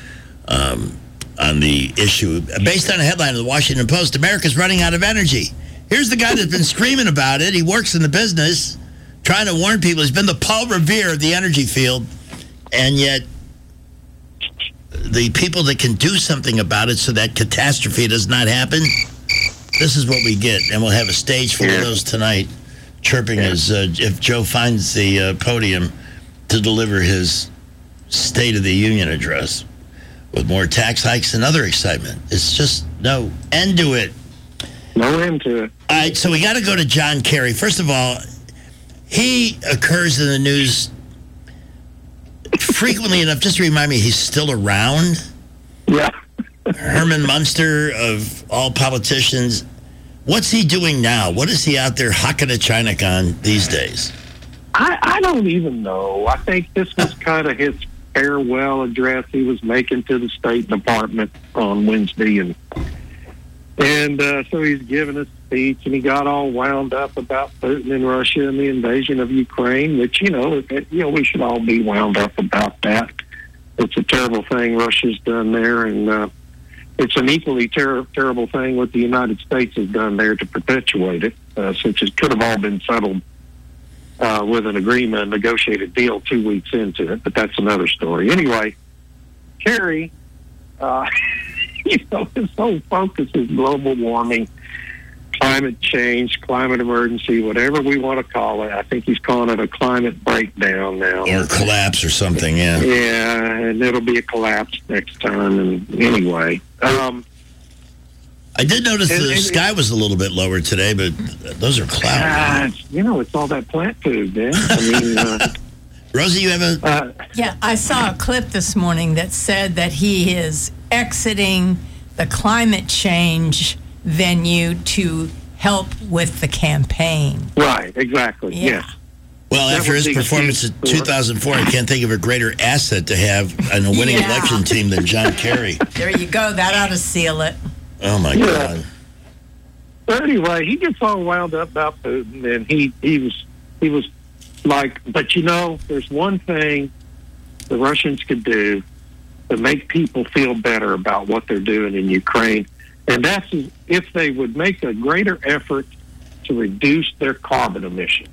On the issue, based on a headline of the Washington Post, America's running out of energy. Here's the guy that's been screaming about it. He works in the business, trying to warn people. He's been the Paul Revere of the energy field, and yet the people that can do something about it so that catastrophe does not happen, this is what we get. And we'll have a stage full of those tonight, chirping as if Joe finds the podium to deliver his State of the Union address with more tax hikes and other excitement. It's just no end to it. No end to it. All right, so we got to go to John Kerry. First of all, he occurs in the news frequently enough. Just to remind me, he's still around. Yeah. Herman Munster, of all politicians. What's he doing now? What is he out there hucking a Chinacon these days? I don't even know. I think this was kind of his farewell address he was making to the State Department on Wednesday, and so he's giving a speech, and he got all wound up about Putin and Russia and the invasion of Ukraine, which we should all be wound up about that. It's a terrible thing Russia's done there, and it's an equally terrible thing what the United States has done there to perpetuate it, since it could have all been settled with an agreement, a negotiated deal 2 weeks into it, but that's another story. Anyway, Kerry, his whole focus is global warming, climate change, climate emergency, whatever we want to call it. I think he's calling it a climate breakdown now. Or collapse or something, yeah. Yeah, and it'll be a collapse next time. And anyway, I did notice the sky was a little bit lower today, but those are clouds. It's all that plant food, man. I mean, Rosie, you have a... Yeah, I saw a clip this morning that said that he is exiting the climate change venue to help with the campaign. Right, exactly, yes. Well, after his performance in 2004, I can't think of a greater asset to have on a winning election team than John Kerry. There you go. That ought to seal it. Oh, my God. But anyway, he gets all wound up about Putin, and he was like, but there's one thing the Russians could do to make people feel better about what they're doing in Ukraine, and that's if they would make a greater effort to reduce their carbon emissions.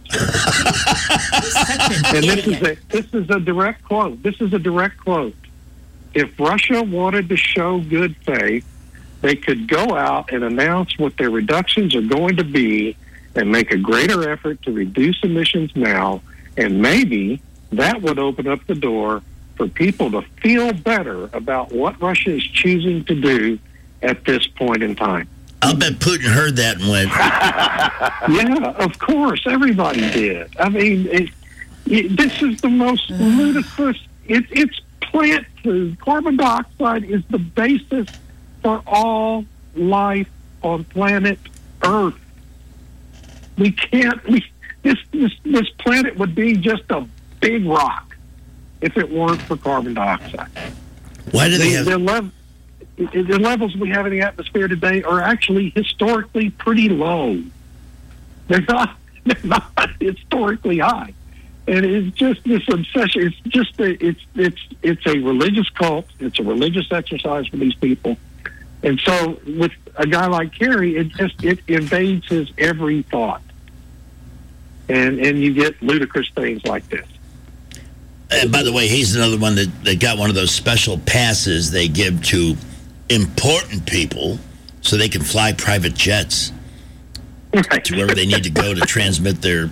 And this is a direct quote. This is a direct quote. If Russia wanted to show good faith, they could go out and announce what their reductions are going to be and make a greater effort to reduce emissions now, and maybe that would open up the door for people to feel better about what Russia is choosing to do at this point in time. I'll bet Putin heard that and went... Yeah, of course. Everybody did. I mean, this is the most ludicrous... It's plant food. Carbon dioxide is the basis for all life on planet Earth. We can't... This planet would be just a big rock if it weren't for carbon dioxide. Why do they have... The levels we have in the atmosphere today are actually historically pretty low. They're not historically high. And it's just this obsession. It's just it's a religious cult. It's a religious exercise for these people. And so with a guy like Kerry, it invades his every thought. And you get ludicrous things like this. And by the way, he's another one that got one of those special passes they give to important people so they can fly private jets to wherever they need to go to transmit their,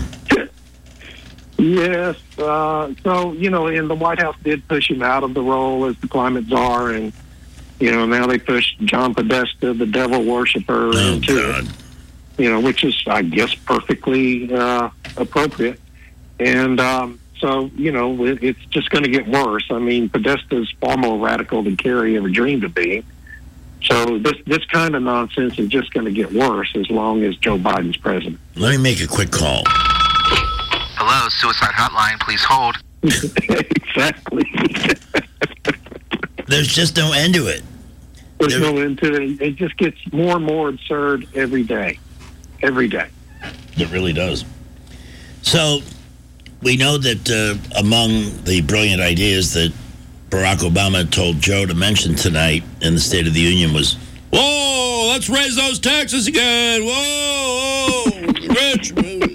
Yes. So, and the White House did push him out of the role as the climate czar, and, now they pushed John Podesta, the devil worshiper, into it, which is, I guess, perfectly appropriate. And so, it's just going to get worse. I mean, Podesta is far more radical than Kerry ever dreamed of being. So this kind of nonsense is just going to get worse as long as Joe Biden's president. Let me make a quick call. Hello, suicide hotline, please hold. Exactly. There's just no end to it. There's no end to it. It just gets more and more absurd every day. Every day. It really does. So, we know that among the brilliant ideas that Barack Obama told Joe to mention tonight in the State of the Union was, whoa, let's raise those taxes again. Whoa, rich.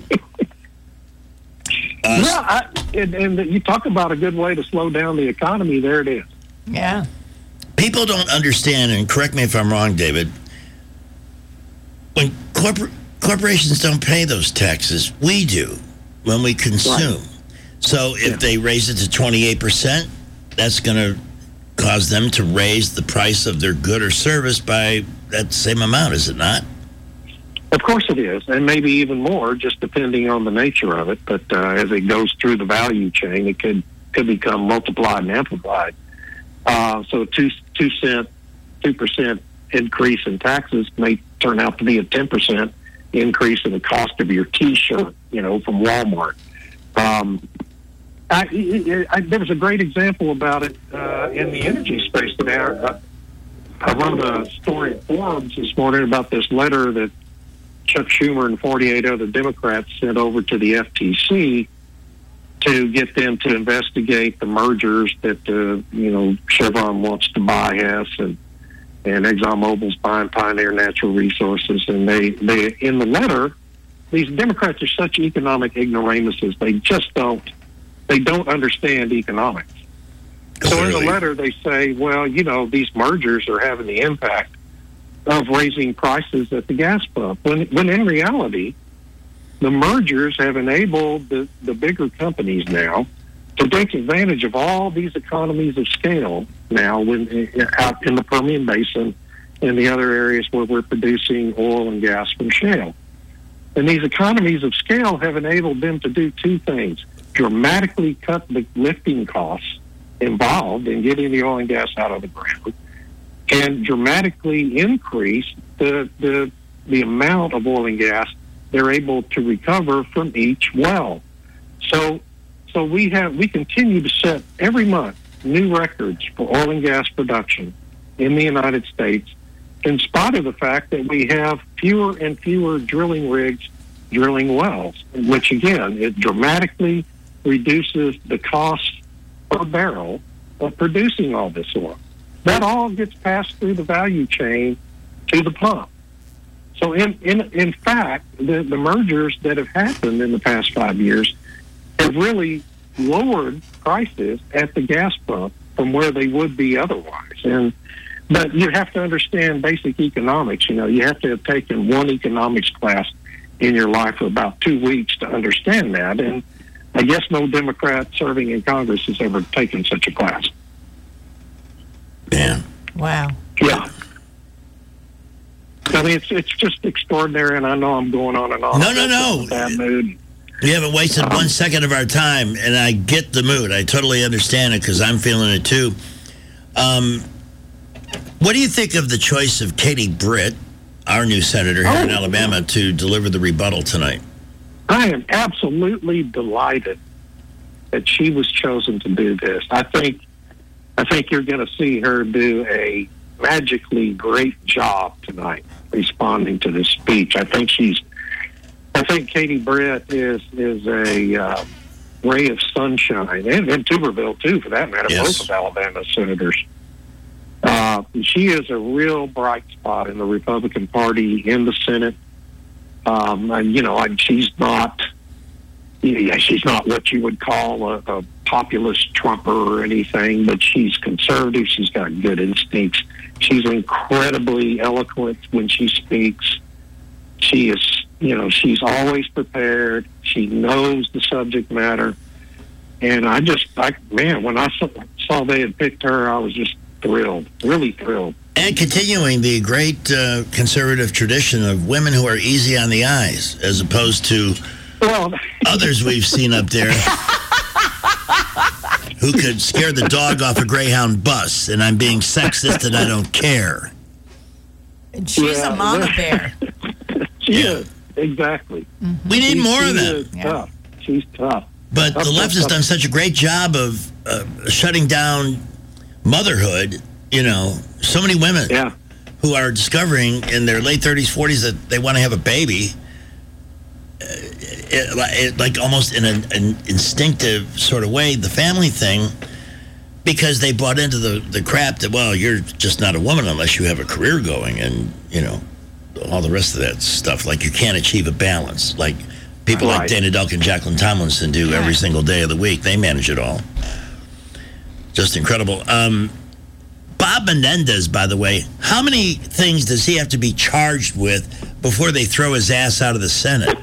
And you talk about a good way to slow down the economy. There it is. Yeah. People don't understand, and correct me if I'm wrong, David, when corporations don't pay those taxes, we do when we consume. Right. So if they raise it to 28%, that's going to cause them to raise the price of their good or service by that same amount, is it not? Of course it is, and maybe even more, just depending on the nature of it. But as it goes through the value chain, it could become multiplied and amplified. So a 2% increase in taxes may turn out to be a 10% increase in the cost of your T-shirt, from Walmart. There was a great example about it in the energy space today. I wrote a story at Forbes this morning about this letter that Chuck Schumer and 48 other Democrats sent over to the FTC to get them to investigate the mergers that Chevron wants to buy Hess and ExxonMobil's buying Pioneer Natural Resources. And they in the letter, these Democrats are such economic ignoramuses. They don't understand economics. So in the letter they say, well, these mergers are having the impact of raising prices at the gas pump. When in reality, the mergers have enabled the bigger companies now to take advantage of all these economies of scale now out in the Permian Basin and the other areas where we're producing oil and gas from shale. And these economies of scale have enabled them to do two things: dramatically cut the lifting costs involved in getting the oil and gas out of the ground, and dramatically increase the amount of oil and gas they're able to recover from each well. So we continue to set every month new records for oil and gas production in the United States, in spite of the fact that we have fewer and fewer drilling rigs drilling wells, which again, it dramatically reduces the cost per barrel of producing all this oil. That all gets passed through the value chain to the pump. So in fact, the mergers that have happened in the past 5 years have really lowered prices at the gas pump from where they would be otherwise. But you have to understand basic economics. You have to have taken one economics class in your life for about 2 weeks to understand that. And I guess no Democrat serving in Congress has ever taken such a class. Man. Wow. Yeah. I mean, it's just extraordinary, and I know I'm going on and on. No. Bad mood. We haven't wasted 1 second of our time, and I get the mood. I totally understand it because I'm feeling it too. What do you think of the choice of Katie Britt, our new senator here in Alabama, to deliver the rebuttal tonight? I am absolutely delighted that she was chosen to do this. I think you're going to see her do a magically great job tonight responding to this speech. I think Katie Britt is a ray of sunshine, and Tuberville too, for that matter. Yes. Both of Alabama's senators. She is a real bright spot in the Republican Party in the Senate. She's not what you would call a populist Trumper or anything, but she's conservative. She's got good instincts. She's incredibly eloquent when she speaks. She is, she's always prepared. She knows the subject matter. And when I saw they had picked her, I was just thrilled, really thrilled. And continuing the great conservative tradition of women who are easy on the eyes, as opposed to others we've seen up there who could scare the dog off a Greyhound bus. And I'm being sexist and I don't care. And she's a mama bear. She is, exactly. Mm-hmm. We need more of them. She's tough. She's tough. But the left has done such a great job of shutting down motherhood. You know, so many women who are discovering in their late 30s, 40s that they want to have a baby. Like almost in an instinctive sort of way, the family thing, because they bought into the crap that, well, you're just not a woman unless you have a career going, and, you know, all the rest of that stuff. Like, you can't achieve a balance. Like, people like Dana Delk and Jacqueline Tomlinson do every single day of the week. They manage it all. Just incredible. Bob Menendez, by the way, how many things does he have to be charged with before they throw his ass out of the Senate?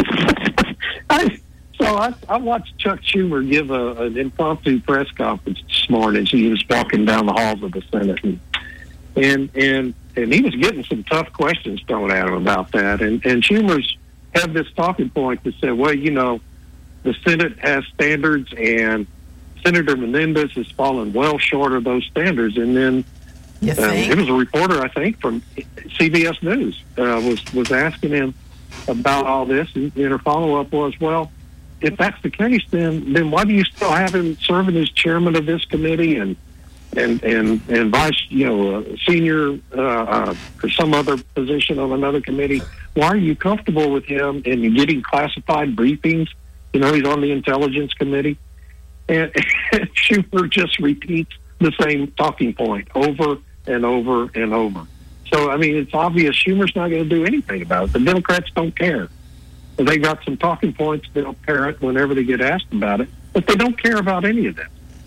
I watched Chuck Schumer give an impromptu press conference this morning. He was walking down the halls of the Senate, and he was getting some tough questions thrown at him about that. And Schumer's had this talking point that said, well, you know, the Senate has standards, and Senator Menendez has fallen well short of those standards. And then it was a reporter, I think, from CBS News was asking him about all this, and her follow-up was, well, if that's the case, then why do you still have him serving as chairman of this committee and vice, you know, senior or some other position on another committee? Why are you comfortable with him and you're getting classified briefings? You know, he's on the Intelligence Committee. And Schumer just repeats the same talking point over and over and over. So, I mean, it's obvious Schumer's not going to do anything about it. The Democrats don't care. They got some talking points they'll parrot whenever they get asked about it, but they don't care about any of that.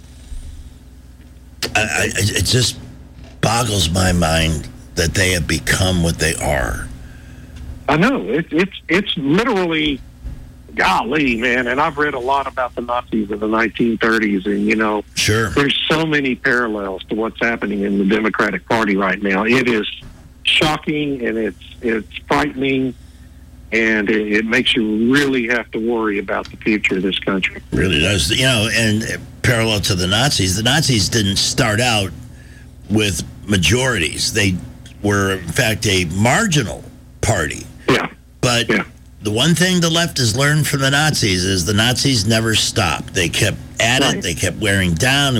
It just boggles my mind that they have become what they are. I know. It's literally, golly, man, and I've read a lot about the Nazis in the 1930s, and, you know, there's so many parallels to what's happening in the Democratic Party right now. It is shocking, and it's frightening, and it makes you really have to worry about the future of this country. Really does. You know, and parallel to the Nazis didn't start out with majorities. They were, in fact, a marginal party. Yeah. But the one thing the left has learned from the Nazis is the Nazis never stopped. They kept at it. They kept wearing down.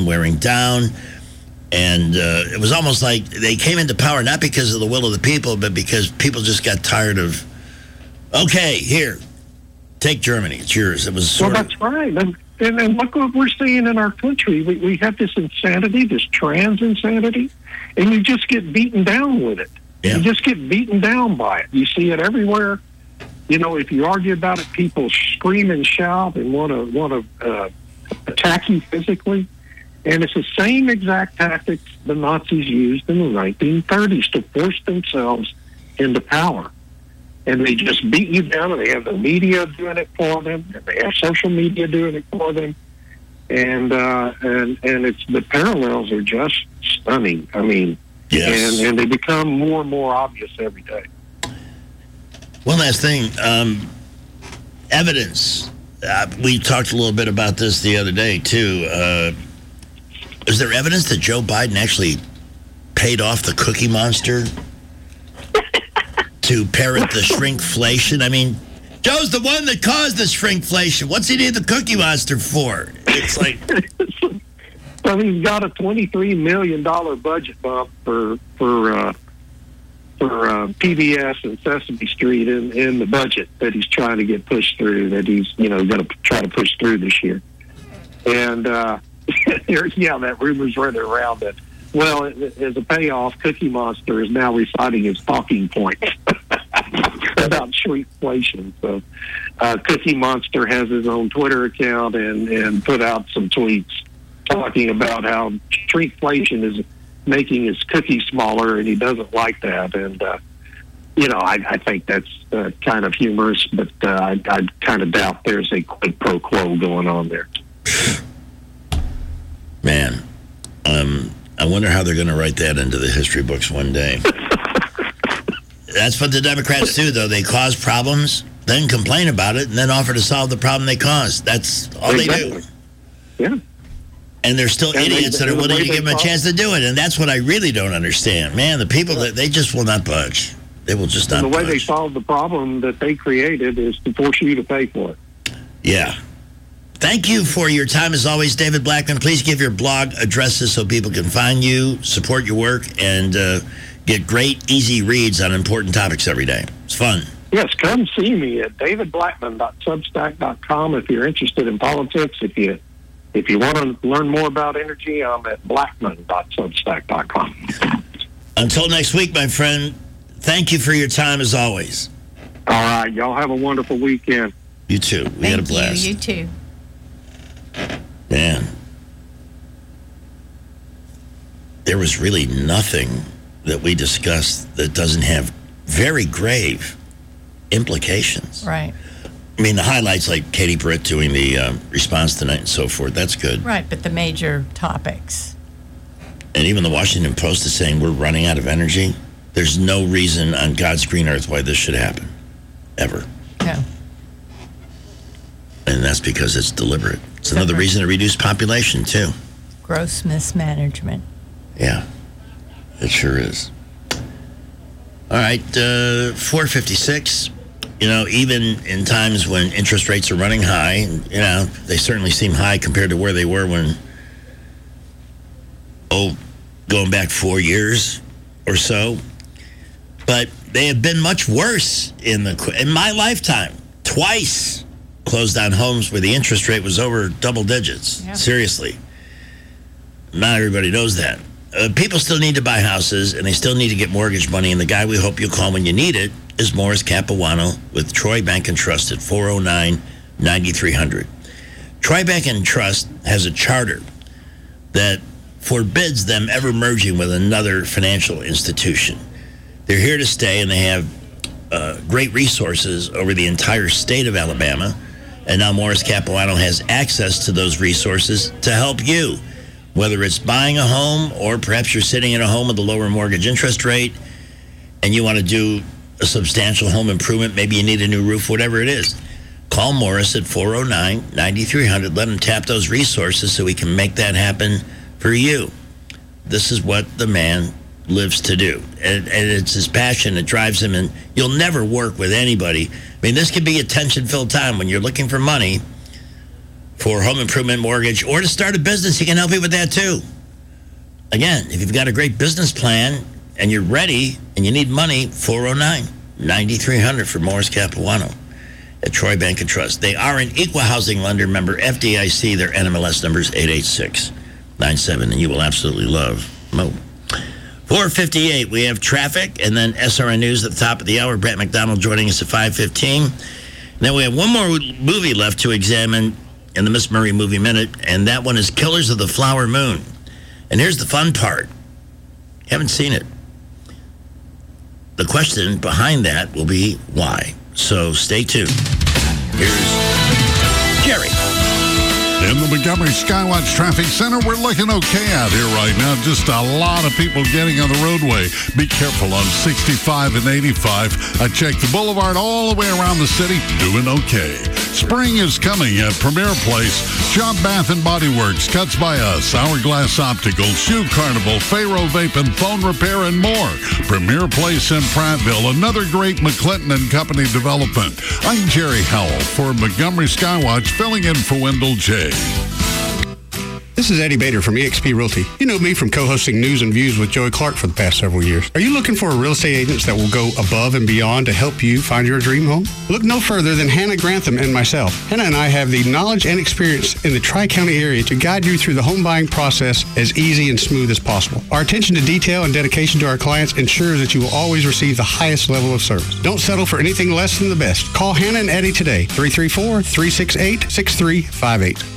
And it was almost like they came into power not because of the will of the people, but because people just got tired of, okay, here, take Germany. It's yours. It was sort that's right. And look what we're seeing in our country. We have this insanity, this trans insanity, and you just get beaten down with it. Yeah. You just get beaten down by it. You see it everywhere. You know, if you argue about it, people scream and shout and want to attack you physically. And it's the same exact tactics the Nazis used in the 1930s to force themselves into power. And they just beat you down, and they have the media doing it for them, and they have social media doing it for them. And it's the parallels are just stunning. I mean, yes. And they become more and more obvious every day. One last thing, evidence. We talked a little bit about this the other day, too. Is there evidence that Joe Biden actually paid off the Cookie Monster to parrot the shrinkflation? I mean, Joe's the one that caused the shrinkflation. What's he need the Cookie Monster for? It's like... Well, he's got a $23 million budget bump for PBS and Sesame Street in the budget that he's trying to get pushed through, that he's, you know, going to try to push through this year. And, that rumor's running around that, well, as a payoff, Cookie Monster is now reciting his talking points about shrinkflation. So Cookie Monster has his own Twitter account and put out some tweets talking about how shrinkflation is making his cookies smaller, and he doesn't like that. And, I think that's kind of humorous, but I kind of doubt there's a quid pro quo going on there. Man, I wonder how they're going to write that into the history books one day. That's what the Democrats do, though. They cause problems, then complain about it, and then offer to solve the problem they caused. That's all they do. Yeah. And they're still idiots that are willing to give them a chance to do it. And that's what I really don't understand. Man, the people, they just will not budge. They will just not budge. And the way they solve the problem that they created is to force you to pay for it. Yeah. Thank you for your time as always, David Blackman. Please give your blog addresses so people can find you, support your work, and get great, easy reads on important topics every day. It's fun. Yes, come see me at davidblackman.substack.com if you're interested in politics. If you want to learn more about energy, I'm at blackman.substack.com. Until next week, my friend, thank you for your time as always. All right, y'all have a wonderful weekend. You too. We had a blast. You too. Man, there was really nothing that we discussed that doesn't have very grave implications. Right. I mean, the highlights like Katie Britt doing the response tonight and so forth, that's good. Right, but the major topics. And even the Washington Post is saying we're running out of energy. There's no reason on God's green earth why this should happen, ever. No. And that's because it's deliberate. It's another reason to reduce population, too. Gross mismanagement. Yeah, it sure is. All right, 456. You know, even in times when interest rates are running high, you know, they certainly seem high compared to where they were when, going back 4 years or so. But they have been much worse in my lifetime. Twice closed on homes where the interest rate was over double digits. Yeah. Seriously. Not everybody knows that. People still need to buy houses, and they still need to get mortgage money, and the guy we hope you'll call when you need it is Morris Capuano with Troy Bank and Trust at 409-9300. Troy Bank and Trust has a charter that forbids them ever merging with another financial institution. They're here to stay, and they have great resources over the entire state of Alabama. And now Morris Capuano has access to those resources to help you, whether it's buying a home or perhaps you're sitting in a home with a lower mortgage interest rate and you want to do a substantial home improvement. Maybe you need a new roof, whatever it is. Call Morris at 409-9300. Let him tap those resources so we can make that happen for you. This is what the man lives to do. And it's his passion that drives him. And you'll never work with anybody. I mean, this could be a tension-filled time when you're looking for money for home improvement mortgage or to start a business. He can help you with that too. Again, if you've got a great business plan and you're ready and you need money, 409-9300 for Morris Capuano at Troy Bank and Trust. They are an equal housing lender, member FDIC. Their NMLS number is 88697, and you will absolutely love Mo. 4:58, we have traffic, and then SRN News at the top of the hour. Brett McDonald joining us at 5:15. Then we have one more movie left to examine in the Miss Murray Movie Minute, and that one is Killers of the Flower Moon. And here's the fun part. Haven't seen it. The question behind that will be why. So stay tuned. Here's Jerry. In the Montgomery Skywatch Traffic Center, we're looking okay out here right now. Just a lot of people getting on the roadway. Be careful on 65 and 85. I checked the boulevard all the way around the city. Doing okay. Spring is coming at Premier Place. Job Bath and Body Works, Cuts by Us, Hourglass Optical, Shoe Carnival, Faro Vape and Phone Repair, and more. Premier Place in Prattville, another great McClinton and Company development. I'm Jerry Howell for Montgomery Skywatch, filling in for Wendell J. This is Eddie Bader from eXp Realty. You know me from co-hosting News and Views with Joey Clark for the past several years. Are you looking for a real estate agent that will go above and beyond to help you find your dream home? Look no further than Hannah Grantham and myself. Hannah and I have the knowledge and experience in the Tri-County area to guide you through the home buying process as easy and smooth as possible. Our attention to detail and dedication to our clients ensures that you will always receive the highest level of service. Don't settle for anything less than the best. Call Hannah and Eddie today, 334-368-6358.